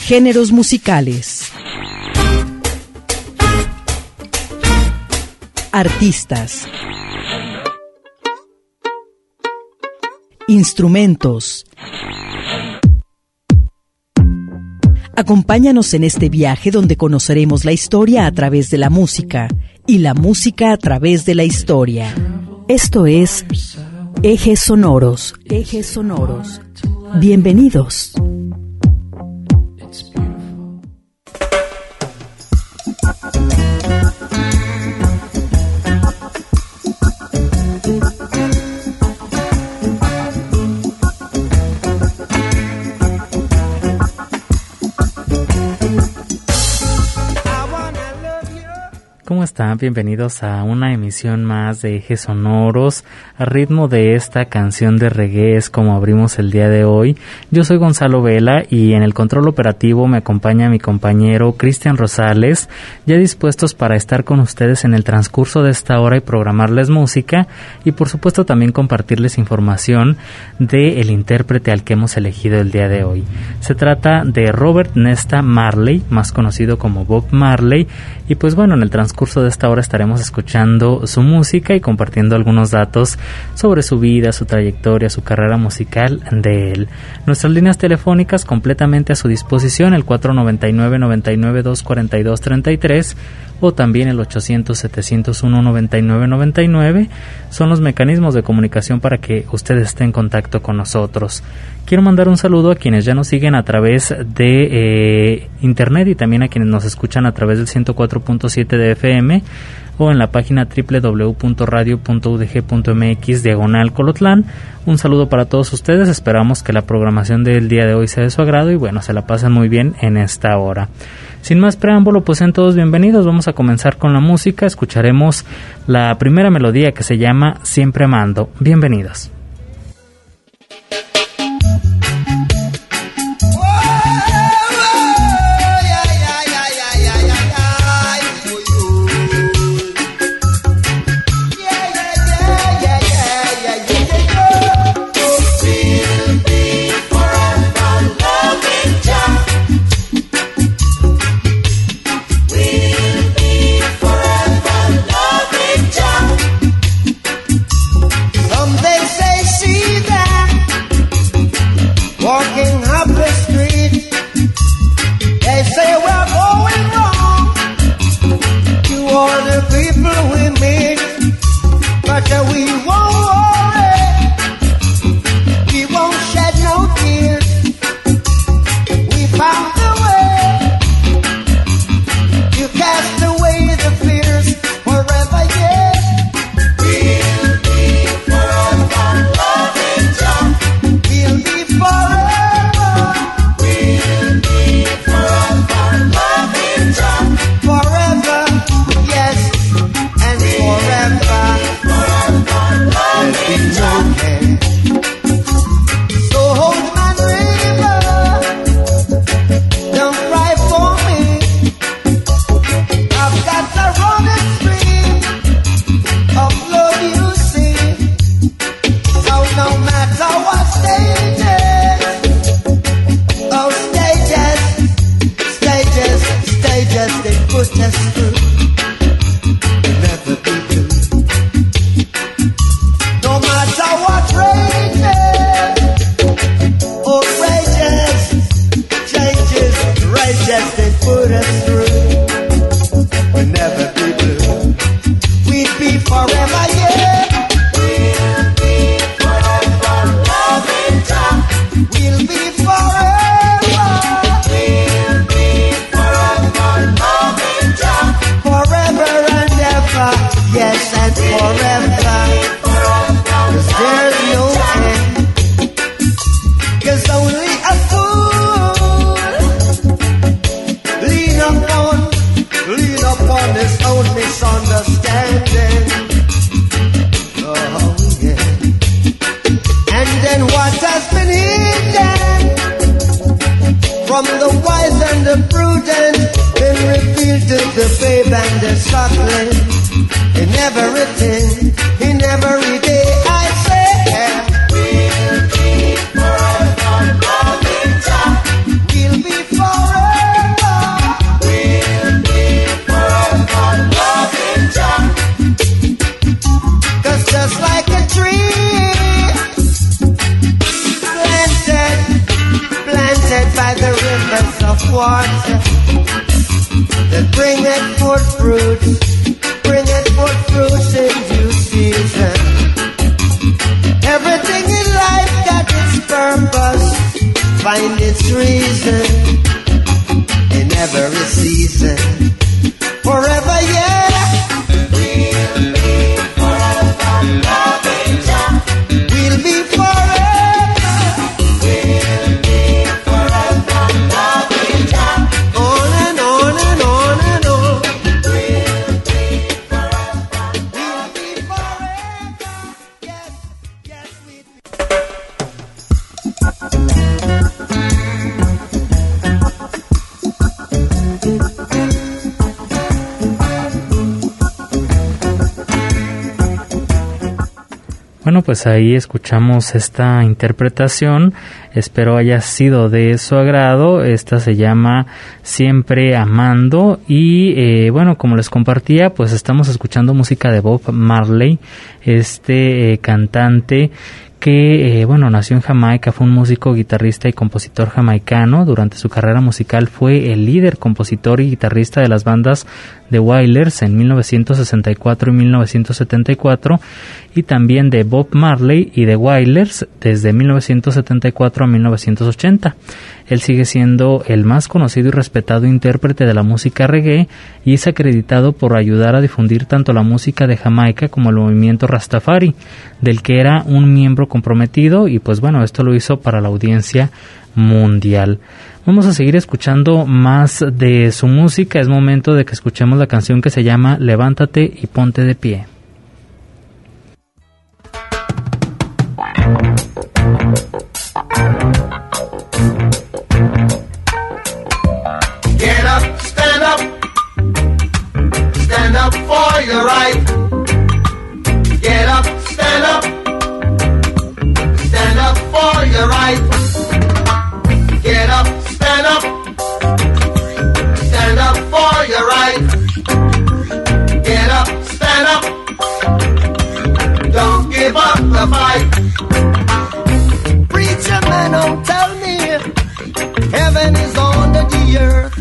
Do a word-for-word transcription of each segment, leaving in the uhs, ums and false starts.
Géneros musicales. Artistas. Instrumentos. Acompáñanos en este viaje donde conoceremos la historia a través de la música y la música a través de la historia. Esto es Ejes Sonoros. Ejes Sonoros. Bienvenidos. ¿Cómo están? Bienvenidos a una emisión más de Ejes Sonoros, a ritmo de esta canción de reggae es como abrimos el día de hoy. Yo soy Gonzalo Vela y en el control operativo me acompaña mi compañero Cristian Rosales, ya dispuestos para estar con ustedes en el transcurso de esta hora y programarles música y por supuesto también compartirles información del intérprete al que hemos elegido el día de hoy. Se trata de Robert Nesta Marley, más conocido como Bob Marley, y pues bueno, en el transcurso curso de esta hora estaremos escuchando su música y compartiendo algunos datos sobre su vida, su trayectoria, su carrera musical de él. Nuestras líneas telefónicas completamente a su disposición, el cuatro noventa y nueve, noventa y nueve, doscientos cuarenta y dos, treinta y tres o también el ochocientos, setecientos uno, noventa y nueve, noventa y nueve son los mecanismos de comunicación para que usted esté en contacto con nosotros. Quiero mandar un saludo a quienes ya nos siguen a través de eh, internet y también a quienes nos escuchan a través del ciento cuatro punto siete de F M o en la página doble u doble u doble u punto radio punto u d g punto m x diagonal Colotlán. Un saludo para todos ustedes, esperamos que la programación del día de hoy sea de su agrado y bueno, se la pasen muy bien en esta hora. Sin más preámbulo, pues sean todos bienvenidos, vamos a comenzar con la música, escucharemos la primera melodía que se llama Siempre Amando. Bienvenidos. We'll be forever. find its reason in every season. Forever, yeah. We'll be forever loving Jah. We'll be forever. We'll be forever loving Jah. On and on and on and on. We'll be forever. We'll be forever. Yes, yes, we'll be. Bueno, pues ahí escuchamos esta interpretación, espero haya sido de su agrado. Esta se llama Siempre Amando y eh, bueno, como les compartía, pues estamos escuchando música de Bob Marley, este eh, cantante que, eh, bueno, nació en Jamaica, fue un músico, guitarrista y compositor jamaicano. Durante su carrera musical fue el líder, compositor y guitarrista de las bandas The Wailers en mil novecientos sesenta y cuatro y mil novecientos setenta y cuatro y también de Bob Marley y The Wailers desde mil novecientos setenta y cuatro a mil novecientos ochenta. Él sigue siendo el más conocido y respetado intérprete de la música reggae y es acreditado por ayudar a difundir tanto la música de Jamaica como el movimiento Rastafari, del que era un miembro comprometido, y pues bueno, esto lo hizo para la audiencia mundial. Vamos a seguir escuchando más de su música. Es momento de que escuchemos la canción que se llama Levántate y ponte de pie. Get up, stand up, stand up for your right. Get up, stand up, stand up for your right. Get up, stand up, stand up for your right. Get up, stand up, don't give up the fight. Preacher man, don't tell me heaven is under the earth.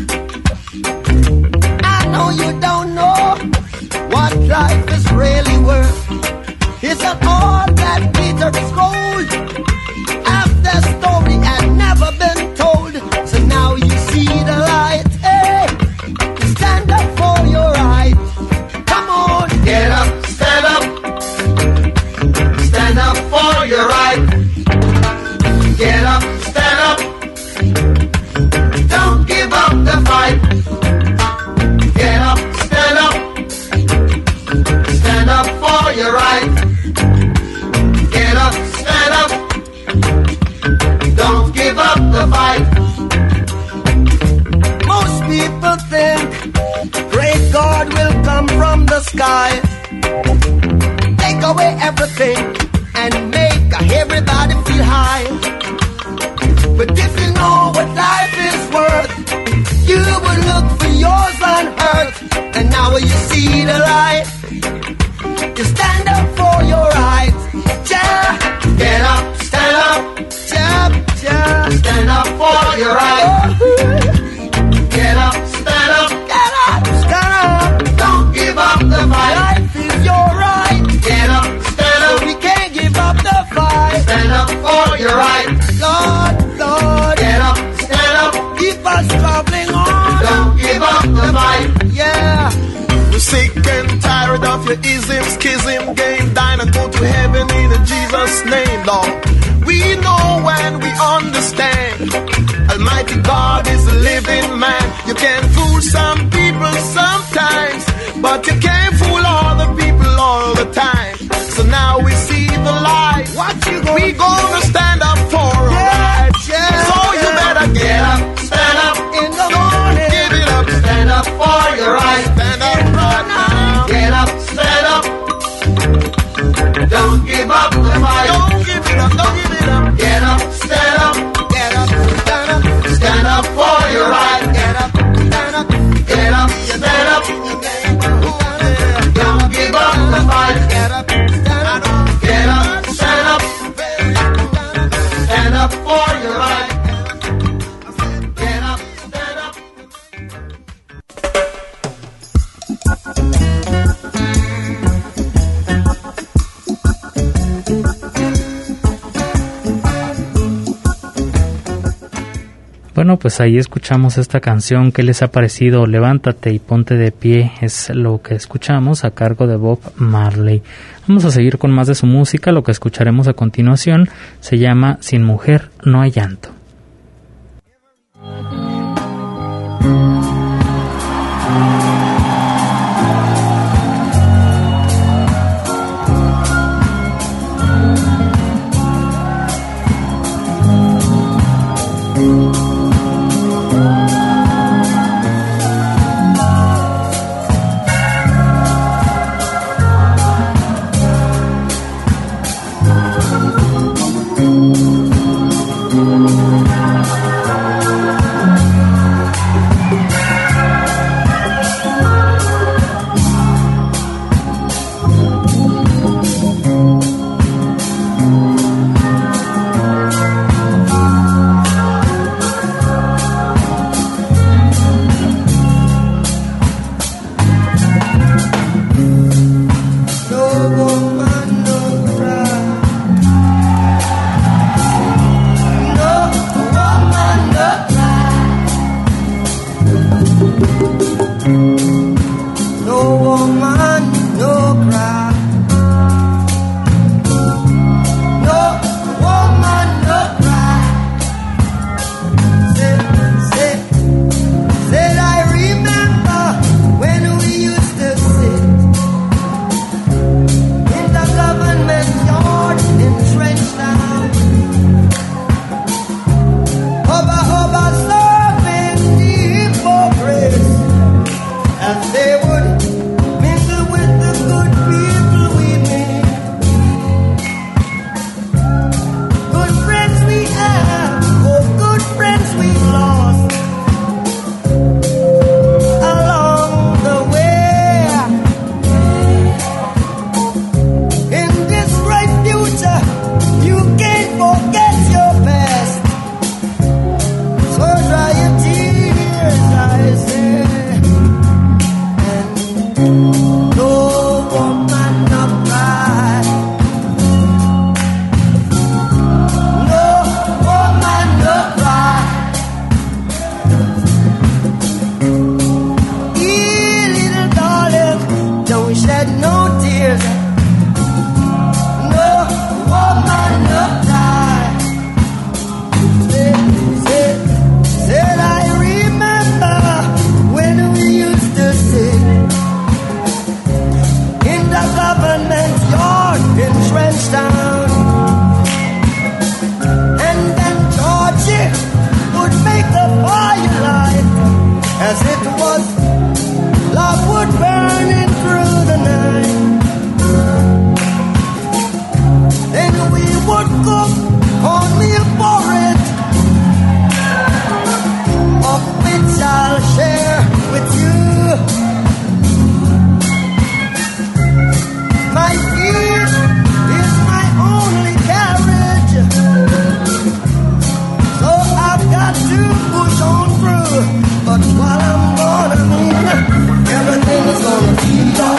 I know you don't know what life is really worth. It's not all that glitter is gold. Half the story had never been told. So now you see the light. Hey, stand up for your right. Come on, get up, stand up, stand up for your right. Get up, stand up, don't give up the fight. Get up, stand up, stand up for your right. Get up, stand up, don't give up the fight. Most people think great God will come from the sky, take away everything and make everybody feel high. But if you know what life is worth, you will look for yours on earth. And now you see the light, you stand up for your rights. Yeah. Get up, stand up, yeah, yeah. Stand up for your rights. Get up, stand up, get up, stand up. Don't give up the fight. Life is your right. Get up, stand up. We can't give up the fight. Stand up for your rights. Lord, Lord. Get up, stand up. Keep us traveling on. Don't give up the fight. Yeah. We're sick and tired of your ism, schism, game, dine and go to heaven in Jesus' name, Lord. We know and we understand Almighty God is a living man. You can fool some people sometimes, but you can't fool all the people all the time. So now we see the light. What you gonna we gonna stand up for our Yeah, rights. yeah, So you yeah. better get up, stand up In the morning. give it up, Stand up for your right. stand up right now. Get up, stand up. Don't give up the fight. Don't give it up, don't give it up. Get up, stand up. Get up, stand up, Stand up for your right. get up, stand up. Get up, stand up. Don't give up the fight. Get up, stand up. Get up, stand up. Bueno, pues ahí escuchamos esta canción. ¿Qué les ha parecido? Levántate y ponte de pie es lo que escuchamos a cargo de Bob Marley. Vamos a seguir con más de su música. Lo que escucharemos a continuación se llama Sin mujer no hay llanto.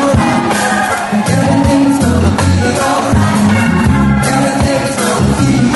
Everything's gonna be alright. Everything's gonna be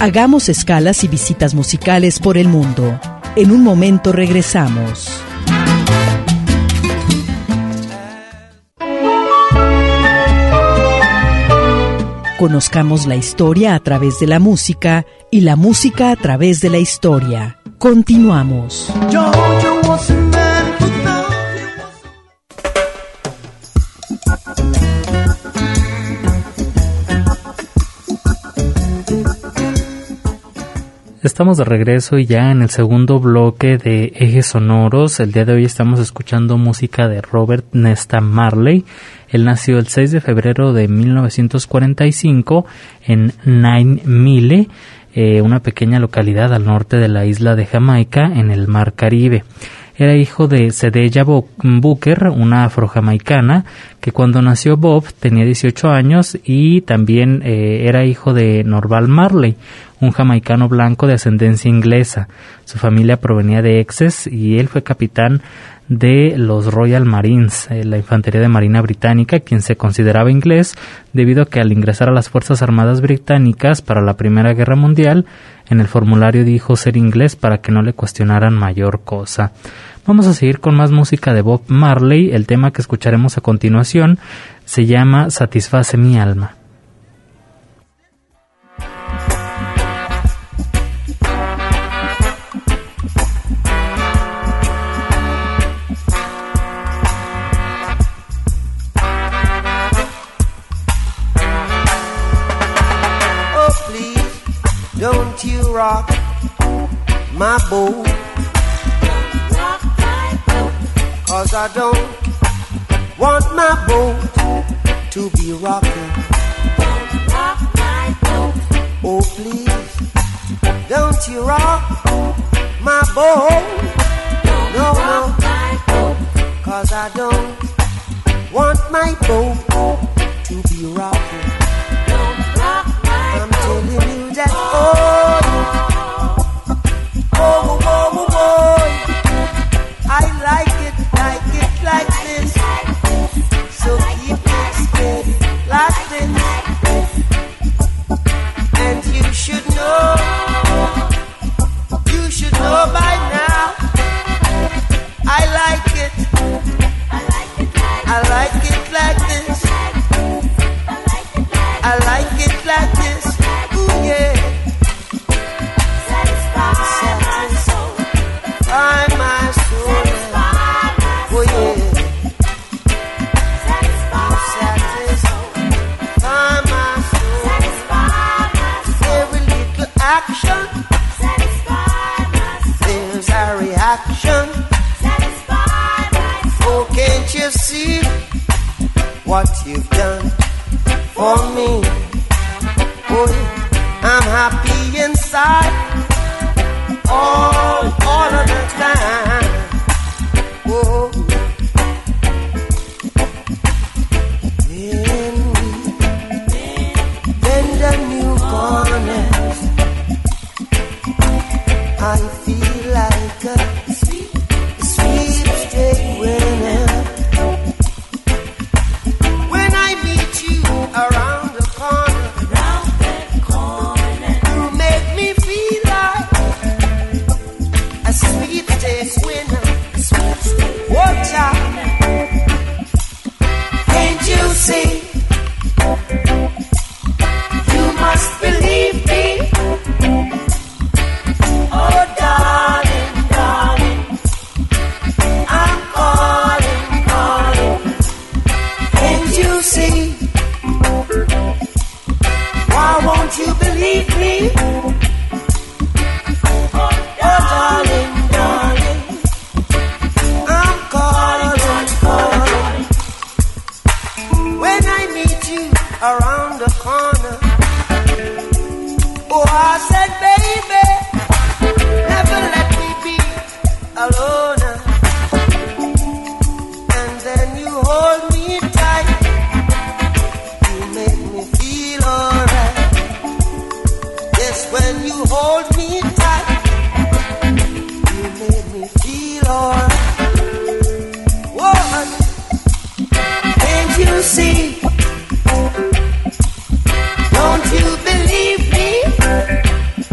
Hagamos escalas y visitas musicales por el mundo. En un momento regresamos. Conozcamos la historia a través de la música y la música a través de la historia. Continuamos. Estamos de regreso y ya en el segundo bloque de Ejes Sonoros. El día de hoy estamos escuchando música de Robert Nesta Marley. Él nació el seis de febrero de mil novecientos cuarenta y cinco en Nine Mile, eh, una pequeña localidad al norte de la isla de Jamaica en el Mar Caribe. Era hijo de Sedelia Booker, una afrojamaicana, que cuando nació Bob tenía dieciocho años, y también eh, era hijo de Norval Marley, un jamaicano blanco de ascendencia inglesa. Su familia provenía de Essex y él fue capitán de los Royal Marines, eh, la infantería de marina británica, quien se consideraba inglés debido a que al ingresar a las Fuerzas Armadas británicas para la Primera Guerra Mundial, en el formulario dijo ser inglés para que no le cuestionaran mayor cosa. Vamos a seguir con más música de Bob Marley. El tema que escucharemos a continuación se llama Satisface mi alma. Don't you rock my boat, rock my boat, 'cause I don't want my boat to be rocking. Don't rock my boat. Oh please, don't you rock my boat. Don't no, rock no, my boat. 'Cause I don't want my boat to be rocking. Don't rock my I'm boat. Telling you that, oh, oh, oh, oh, oh, I like it, like it like this, so keep it steady like this, and you should know, you should know by now, I like it, I like it like this, I like it like this. Yeah. Satisfy, satisfy my soul. My soul. Satisfy oh yeah. Satisfy, satisfy my soul. Satisfy my soul. Every little action. Satisfy my soul. There's a reaction. Satisfy my soul. Oh, can't you see what you've done for me? Oh yeah. I'm happy inside all, all of the time. Whoa. Then we bend the new corners. I feel like a sweet, sweet straight winner. When I meet you around the corner, can't you see? You must believe me. Oh, darling, darling, I'm calling, calling. Can't you see? Why won't you believe me? Oh, darling, darling. Around the corner, oh, I said, baby, never let me be alone. And then you hold me tight, you make me feel alright. Yes, when you hold me tight, you make me feel alright. Woman, can't you see? Don't you believe me?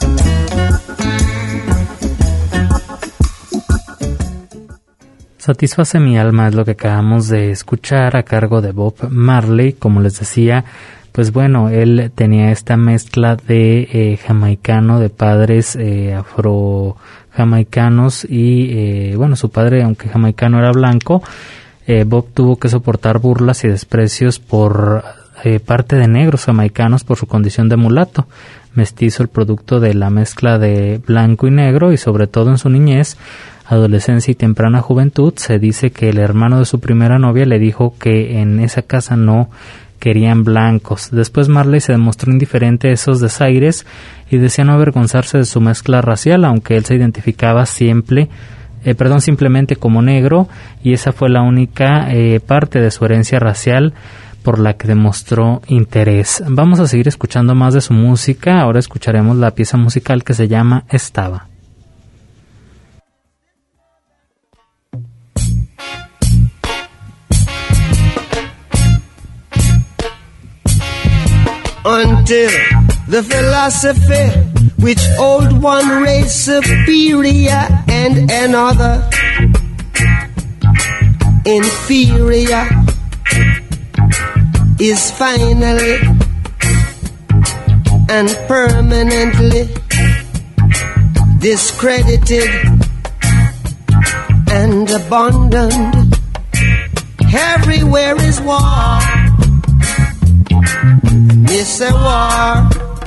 Satisface mi alma es lo que acabamos de escuchar a cargo de Bob Marley. Como les decía, pues bueno, él tenía esta mezcla de eh, jamaicano, de padres eh, afro-jamaicanos y eh, bueno, su padre, aunque jamaicano, era blanco. eh, Bob tuvo que soportar burlas y desprecios por eh, parte de negros jamaicanos por su condición de mulato, mestizo, el producto de la mezcla de blanco y negro, y sobre todo en su niñez, adolescencia y temprana juventud. Se dice que el hermano de su primera novia le dijo que en esa casa no querían blancos. Después Marley se demostró indiferente a esos desaires y decía no avergonzarse de su mezcla racial, aunque él se identificaba siempre, eh, perdón, simplemente como negro, y esa fue la única eh, parte de su herencia racial por la que demostró interés. Vamos a seguir escuchando más de su música. Ahora escucharemos la pieza musical que se llama Estaba. Until the philosophy which hold one race superior and another inferior is finally and permanently discredited and abandoned. Everywhere is war. It's a war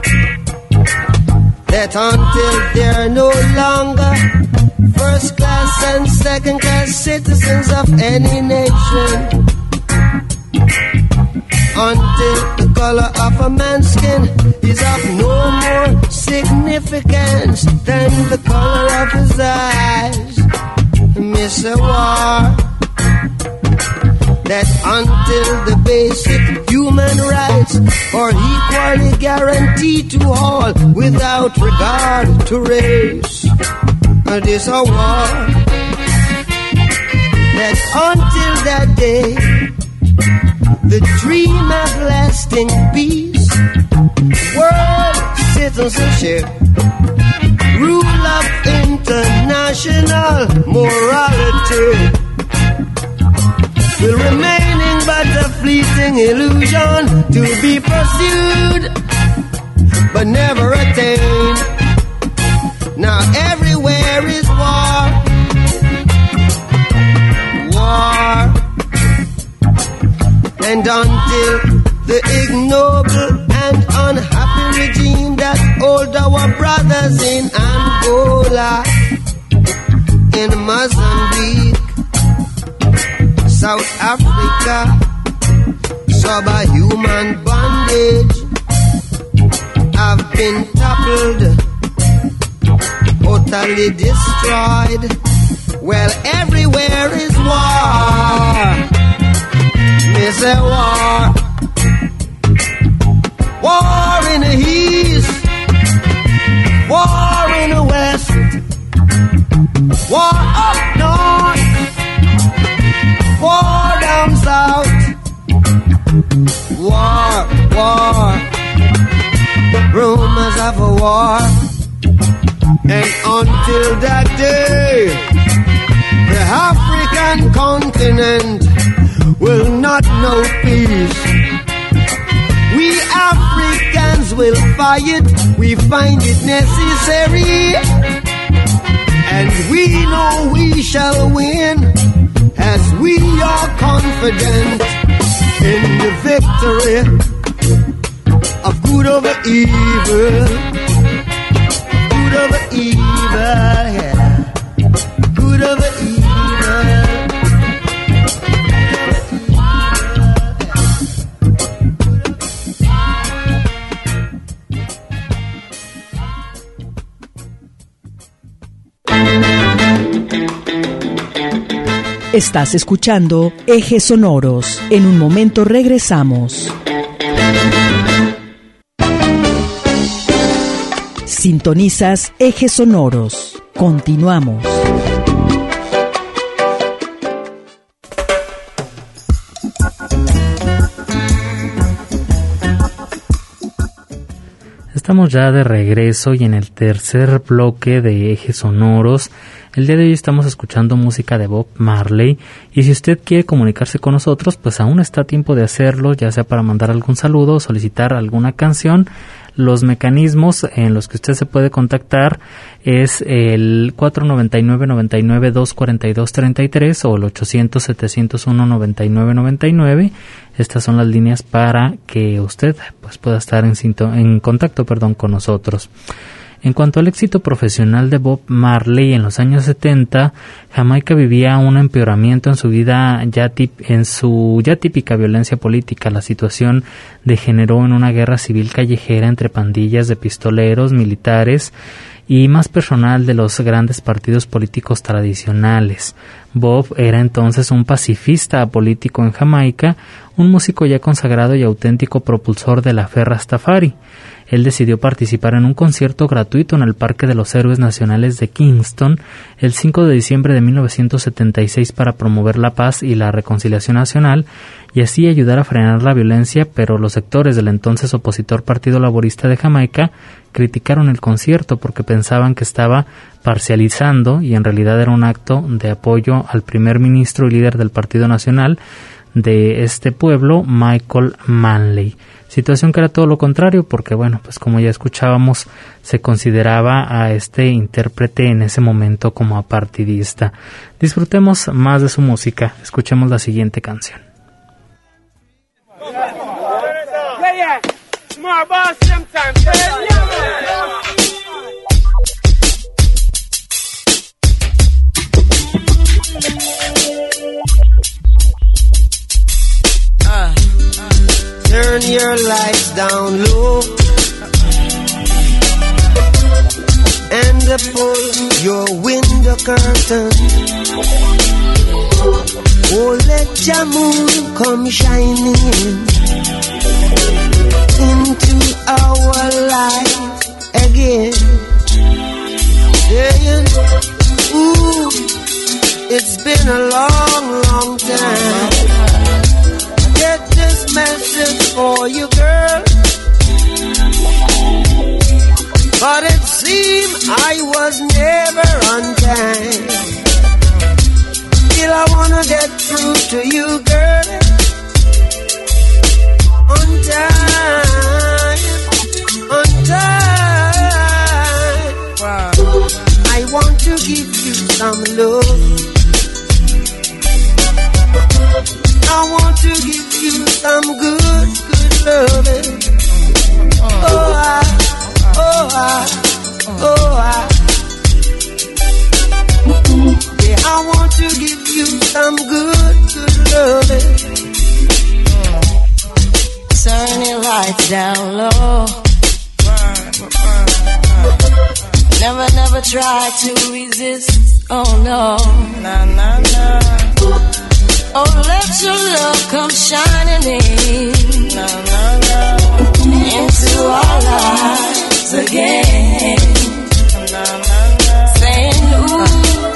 that until they're no longer first class and second class citizens of any nation, until the color of a man's skin is of no more significance than the color of his eyes. Miss a war that until the basic human rights are equally guaranteed to all without regard to race. It is a war that until that day, the dream of lasting peace, world citizenship, rule of international morality will remaining but a fleeting illusion to be pursued but never attained. Now everywhere is war, war, and until the ignoble and unhappy regime that hold our brothers in Angola, in Mozambique, South Africa, subhuman bondage, have been toppled, totally destroyed. Well, everywhere is war. Me say war. War in the east, war in the west, war up north, war down south, war, war, rumors of a war, and until that day, the African continent will not know peace. We Africans will fight, we find it necessary, and we know we shall win, as we are confident in the victory of good over evil, good over evil, yeah, good over evil. Estás escuchando Ejes Sonoros. En un momento regresamos. Sintonizas Ejes Sonoros. Continuamos. Estamos ya de regreso y en el tercer bloque de Ejes Sonoros. El día de hoy estamos escuchando música de Bob Marley y si usted quiere comunicarse con nosotros, pues aún está a tiempo de hacerlo, ya sea para mandar algún saludo o solicitar alguna canción. Los mecanismos en los que usted se puede contactar es el cuatro nueve nueve, nueve nueve, dos cuatro dos, tres tres o el ochocientos, setecientos uno, noventa y nueve noventa y nueve. Estas son las líneas para que usted pues pueda estar en, cinto, en contacto perdón, con nosotros. En cuanto al éxito profesional de Bob Marley en los años setenta, Jamaica vivía un empeoramiento en su vida ya tip, en su ya típica violencia política. La situación degeneró en una guerra civil callejera entre pandillas de pistoleros, militares y más personal de los grandes partidos políticos tradicionales. Bob era entonces un pacifista político en Jamaica, un músico ya consagrado y auténtico propulsor de la fe Rastafari. Él decidió participar en un concierto gratuito en el Parque de los Héroes Nacionales de Kingston el cinco de diciembre de mil novecientos setenta y seis para promover la paz y la reconciliación nacional y así ayudar a frenar la violencia, pero los sectores del entonces opositor Partido Laborista de Jamaica criticaron el concierto porque pensaban que estaba parcializando y en realidad era un acto de apoyo al primer ministro y líder del Partido Nacional de este pueblo, Michael Manley. Situación que era todo lo contrario porque, bueno, pues como ya escuchábamos, se consideraba a este intérprete en ese momento como apartidista. Disfrutemos más de su música. Escuchemos la siguiente canción. Turn your lights down low and pull your window curtain. Oh, let your moon come shining into our life again. Saying, ooh, it's been a long, long time. Get this message for you, girl. But it seemed I was never on time. Still I wanna get through to you, girl. On time, on time. Wow. I want to give you some love. I want to give you some good, good loving. Oh, I, oh, I, oh, I. Yeah, I want to give you some good, good loving. Turn your lights down low. Never, never try to resist. Oh no, nah, nah, nah. Oh, let your love come shining in, no, no, no. Into our lives again. No, no, no. Saying, ooh,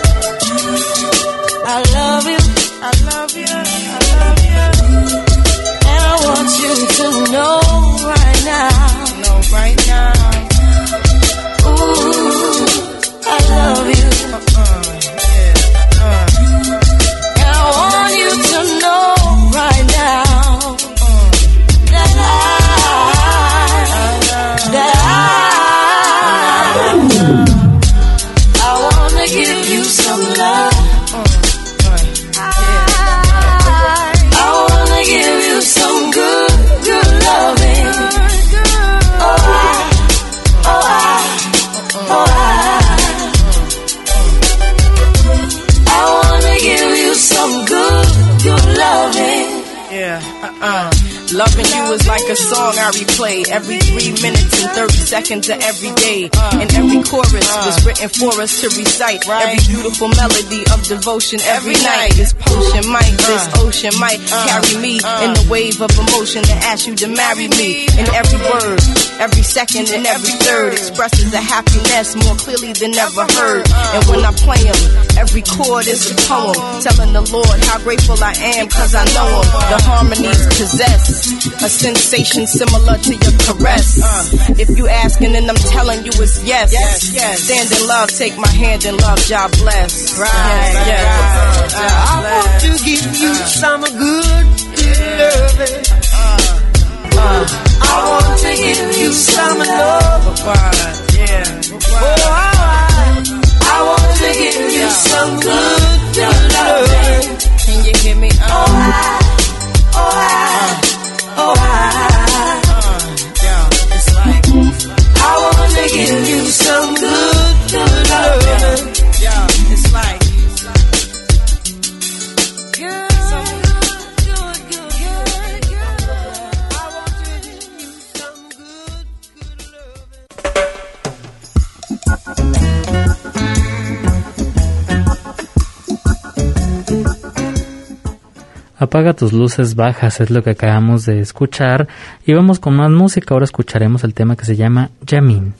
I love you, I love you, I love you. And I want you to know right now, know right now. Ooh, I love you. Uh-uh. To know right now that I, that I, I wanna give you some love. I wanna give you some good, good loving. Oh I, oh I, oh I, I wanna give you some good. Your loving. Yeah, uh-uh. Loving you is like a song I replay every three minutes and thirty seconds of every day. And every chorus was written for us to recite. Every beautiful melody of devotion every night. This potion might, this ocean might carry me in the wave of emotion to ask you to marry me. And every word, every second and every third expresses a happiness more clearly than ever heard. And when I play them, every chord is a poem telling the Lord how grateful I am cause I know him. The harmonies possess A sensation similar to your caress. Uh, if you asking and I'm telling you it's yes. Yes, yes. Stand in love, take my hand in love, God bless. Right, yes, yes. right. Uh, uh, I want to give you uh, some good, good loving. Uh, uh, I want to give you some love. Yeah. Oh, I, I want to give you some good, good loving. Can you hear me? Uh, oh, I, oh, I, oh, I. Uh, yeah, it's like I want to give you some good, good loving. Yeah, it's like good, good, good, good, good. I want to give you some good, good loving. Apaga tus luces bajas es lo que acabamos de escuchar y vamos con más música. Ahora escucharemos el tema que se llama Yamin.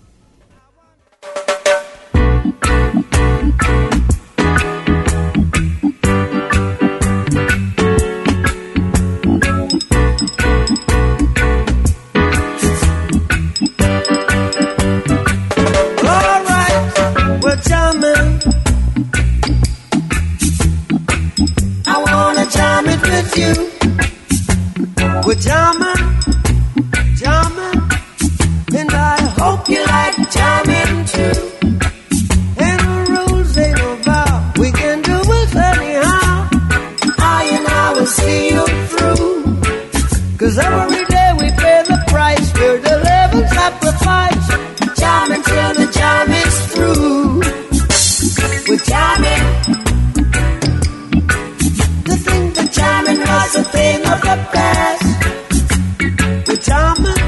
We're jamming, jamming, and I hope you like jamming too. And the rules ain't about we can do it anyhow. I and I will see you through. Cause every day we pay the price for the level sacrifice. Jamming till the jam is through. We're jamming. To think that jamming was a thing of the past. Jamming,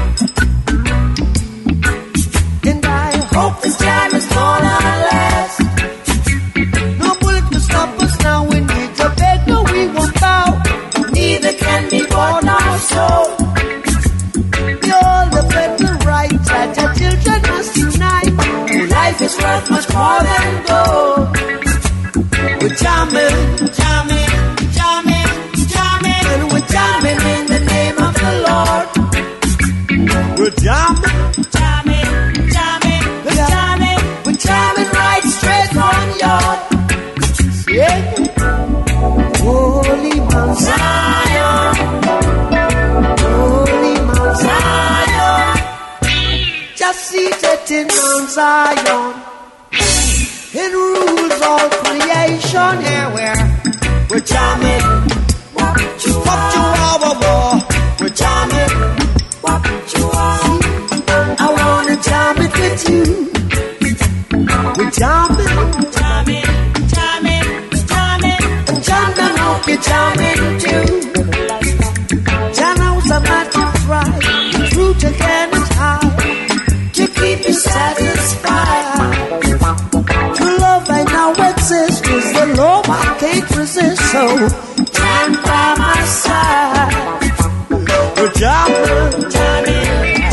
and I hope this jam is gonna last. No bullet will stop us now. We need to beg, no, we won't bow. Neither can be born our soul. All the better rights that our children must unite. Life is worth much more than gold. We're jamming, jamming, jamming, jamming, and we're jamming in the name of the Lord. We're jamming, jamming, jamming, we're jamming, we're jamming right straight from yard. Yeah. Holy Mount Zion, Holy Mount Zion, just seated in Mount Zion, it rules all creation. Yeah, we're we're jamming, what you are, what you are, we're jamming. I wanna jam it with you. We're jamming, jamming, jamming, jamming. And John, I hope you're jamming too. John knows I'm not to try. The truth again is high to keep you satisfied. True love I now exists, cause the love I can't resist. So stand by my side. We're jamming, jamming.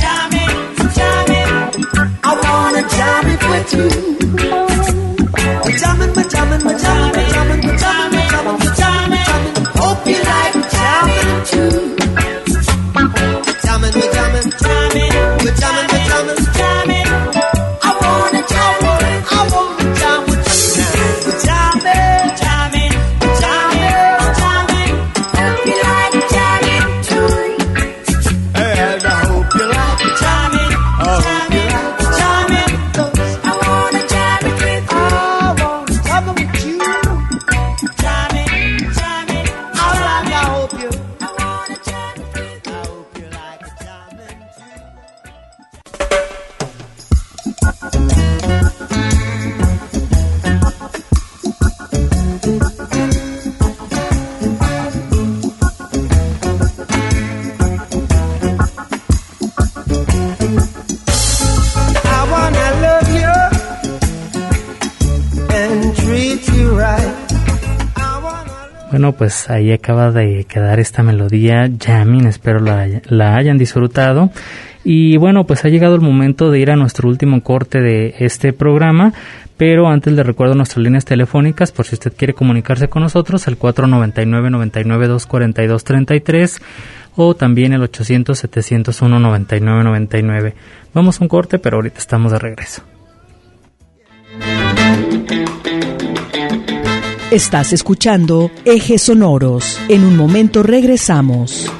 Jam it with you. We're jamming, we're jamming, we're jamming, we're jamming, we're jamming, we're jamming, we're jamming. Hope you like jamming too. We're jamming, we're jamming, jamming, we're jamming, we're jamming, jamming. I wanna jam, I wanna jam with you now. We're jamming, jamming, jamming, jamming. Hope you like jamming too. And I hope you like jamming, jamming. Bueno, pues ahí acaba de quedar esta melodía Yamin, espero la, la hayan disfrutado. Y bueno, pues ha llegado el momento de ir a nuestro último corte de este programa, pero antes le recuerdo nuestras líneas telefónicas por si usted quiere comunicarse con nosotros, al cuatro nueve nueve, nueve nueve dos, cuatro dos tres tres, o también el ochocientos, setecientos uno, noventa y nueve, noventa y nueve. Vamos a un corte, pero ahorita estamos de regreso. Estás escuchando Ejes Sonoros. En un momento regresamos.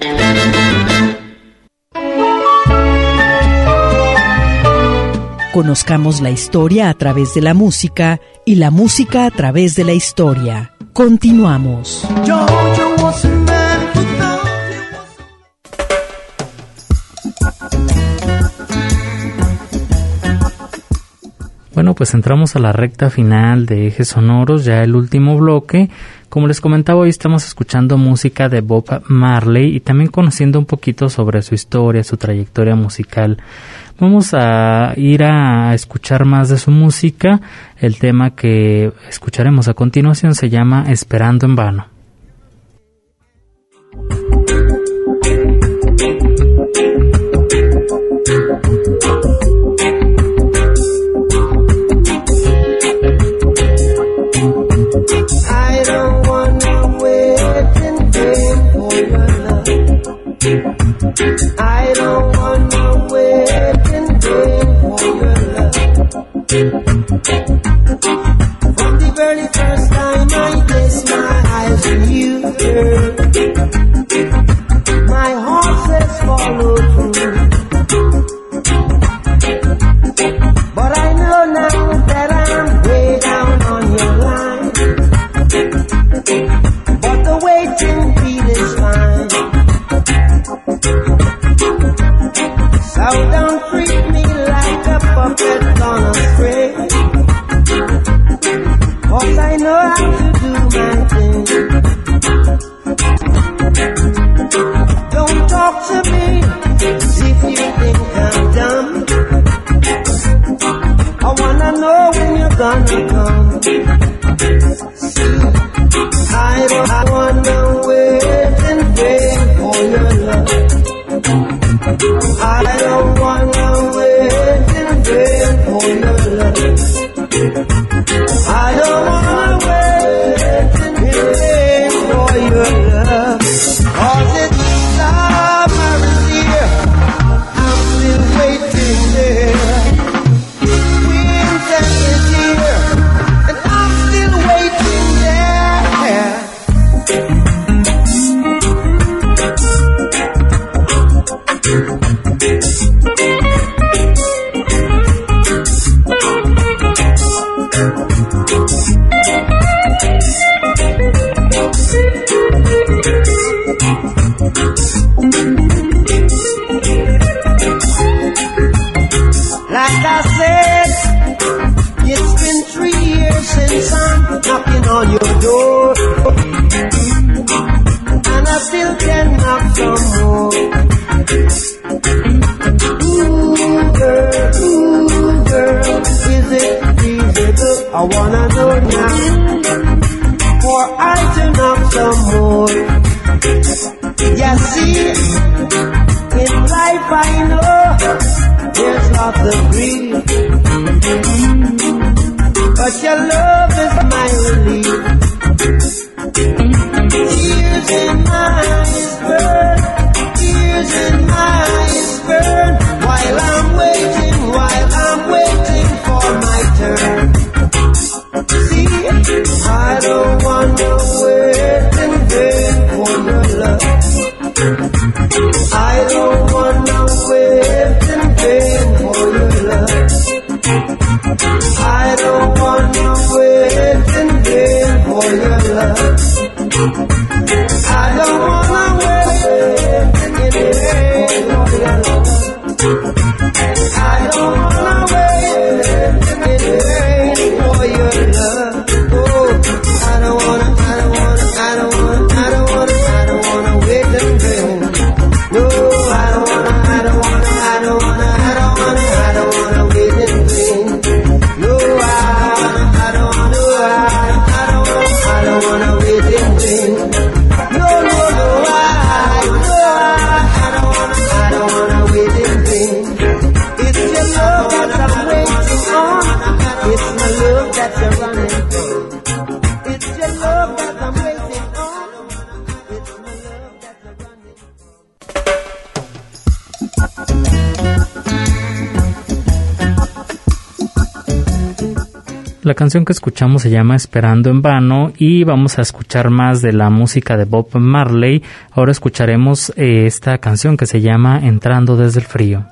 Conozcamos la historia a través de la música y la música a través de la historia. Continuamos. Bueno, pues entramos a la recta final de Ejes Sonoros, ya el último bloque. Como les comentaba, hoy estamos escuchando música de Bob Marley y también conociendo un poquito sobre su historia, su trayectoria musical. Vamos a ir a escuchar más de su música. El tema que escucharemos a continuación se llama Esperando en Vano. I don't wanna wait in vain for your love. From the very first time I placed my eyes on you, girl, my heart says follow through. But I know now that I'm way down on your line. But the waiting feel is fine. So don't treat me like a puppet on a string, 'cause I know how to do my thing. Don't talk to me as if you think I'm dumb. I wanna know when you're gonna come. See, I don't wanna wait and wait for your love. I don't wanna wait and wait for your love. I don't wanna wait and wait for your love. 'Cause it's summer is here, I'm still waiting there. Winter is here, and I'm still waiting there. Like I said, it's been three years since I'm knocking on your door, and I still can knock some more. Ooh, girl, ooh, girl, is it feasible? I wanna know now, for I to knock some more. Yeah, see, in life I know there's lots of grief, but your love is my relief. Tears in my eyes burn, tears in my eyes burn, while I'm waiting, while I'm waiting for my turn. See, I don't wanna wait and wait for your love. I don't wanna wait and wait for your love. I don't wanna wait and wait for your love. I don't wanna wait and wait for your love. I don't wanna wait and wait for your love. Oh, I don't wanna, I don't wanna, I don't wanna, I don't wanna, I don't wanna wait and wait. No, I don't wanna, I don't wanna, I don't wanna, I don't wanna, I don't wanna wait and wait. No, I, I don't wanna, I, I don't wanna, I don't wanna wait and wait. No, no, no, I, no, I, I don't wanna, I don't wanna wait and wait. It's your love that I'm waiting on. It's my love that you're running for. It's your love that I'm waiting on. It's my love that you're running for. La canción que escuchamos se llama Esperando en Vano y vamos a escuchar más de la música de Bob Marley. Ahora escucharemos eh, esta canción que se llama Entrando desde el frío.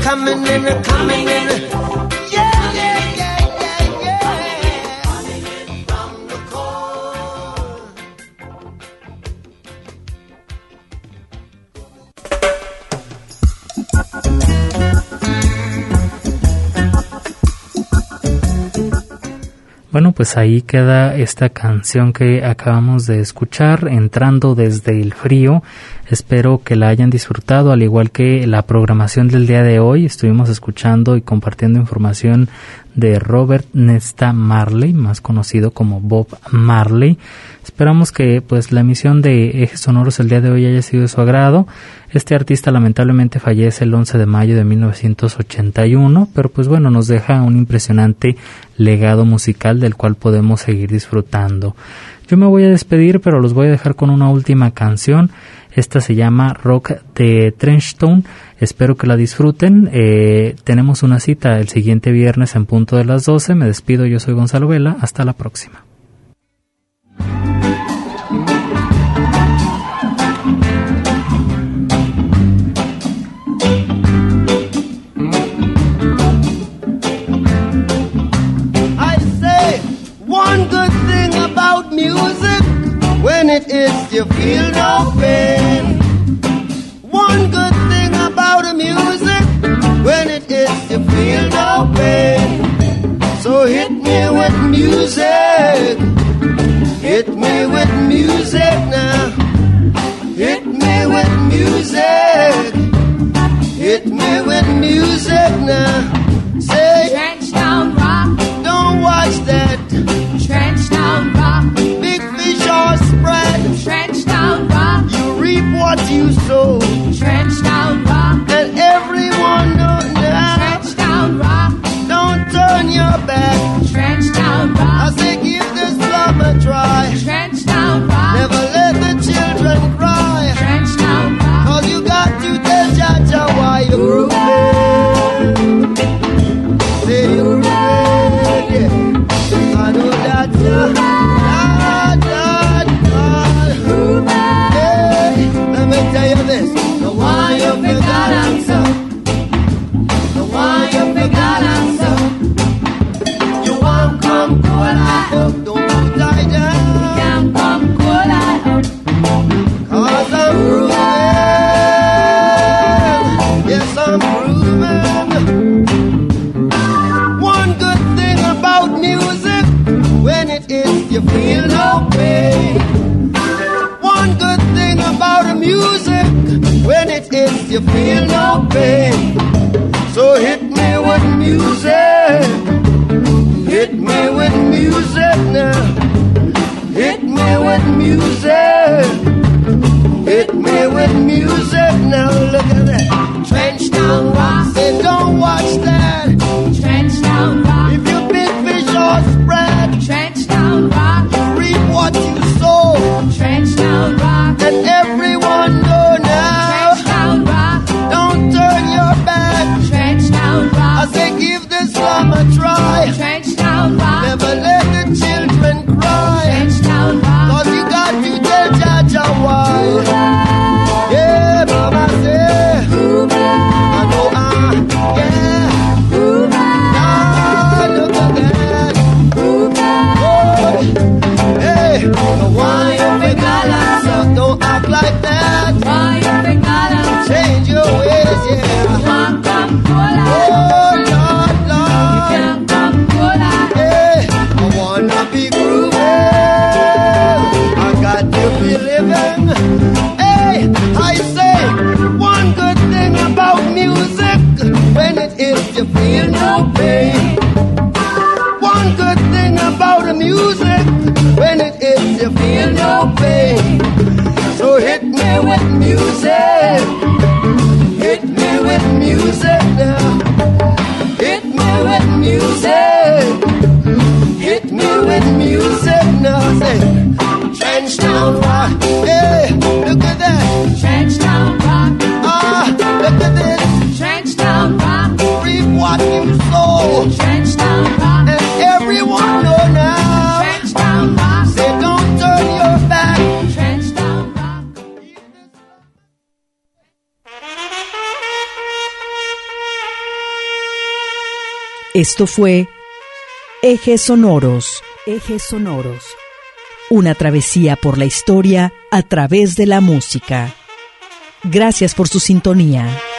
coming in, they're coming in. Yeah, yeah, yeah, yeah, yeah. Coming in from the cold. Bueno, pues ahí queda esta canción que acabamos de escuchar, Entrando desde el frío. Espero que la hayan disfrutado, al igual que la programación del día de hoy. Estuvimos escuchando y compartiendo información de Robert Nesta Marley, más conocido como Bob Marley. Esperamos que pues la emisión de Ejes Sonoros el día de hoy haya sido de su agrado. Este artista lamentablemente fallece el once de mayo de mil novecientos ochenta y uno, pero pues bueno, nos deja un impresionante legado musical del cual podemos seguir disfrutando. Yo me voy a despedir, pero los voy a dejar con una última canción. Esta se llama Rock de Trenchtown. Espero que la disfruten. Eh, tenemos una cita el siguiente viernes en punto de las doce. Me despido, yo soy Gonzalo Vela. Hasta la próxima. I say one good thing about music, when it is you feel no pain. One good thing about the music, when it is you feel no pain. So hit me with music, hit me with music now. Hit me with music, hit me with music now. Say Trenchtown Rock, don't watch that. Trenchtown Rock, Big fish are spread. Trenchtown Rock, You reap what you sow. Trenchtown Rock, And everyone know now. Trenchtown Rock, Don't turn your back. Trenchtown I Rock, say give this love a try. Trenchtown Rock, Never let the children cry. Trenchtown Rock, Cause you got to tell Jaja why you're grooving. Say you're grooving, yeah. I know that you're da, da, da. Hey, let me tell you this. The one you forgot answer. The one you forgot answer. You want come cool, I hope. Don't put I down. Can't come cool, I hope. Cause I'm grooving. Yes, I'm grooving. One good thing about music, when it is you feel no pain. One good thing about the music, when it is you feel no pain. So hit me with music, hit me with music now. Hit me with music, hit me with music now. Look at that. Trenchtown Rock, say don't watch that. Trenchtown Rock, If you big fish or spread, Trenchtown Rock, you reap what you sow. Trenchtown Rock, And everyone know now. Trenchtown Rock, Don't turn your back. Trenchtown I Rock, say give this slam a try. Trenchtown Rock, Never let the children cry. Trenchtown Rock, Cause you got to tell Jaja why. Yeah, mama say. I know I, yeah. Ah, look at that. Oh, hey, the one you forgot answer. Don't act like that. why you forgot us? Change your ways, yeah. Can't come cool, I Oh, Lord, Lord. can't come cool, I Hey, I wanna be grooving. I got to be living. Hey, I say one good thing about music, when it is you feel no pain. One good thing about the music, when it is you feel no pain. So hit me with music, hit me with music now. Hit me with music, hit me with music now. Say, Trenchtown Rock, hey, look at that. Trenchtown Rock, Ah, look at this. Trenchtown Rock, Reap what you sow. Trenchtown Rock, And everyone know now. Trenchtown Rock, Say, don't turn your back. Trenchtown Rock. Esto fue Ejes Sonoros, Ejes Sonoros. Una travesía por la historia a través de la música. Gracias por su sintonía.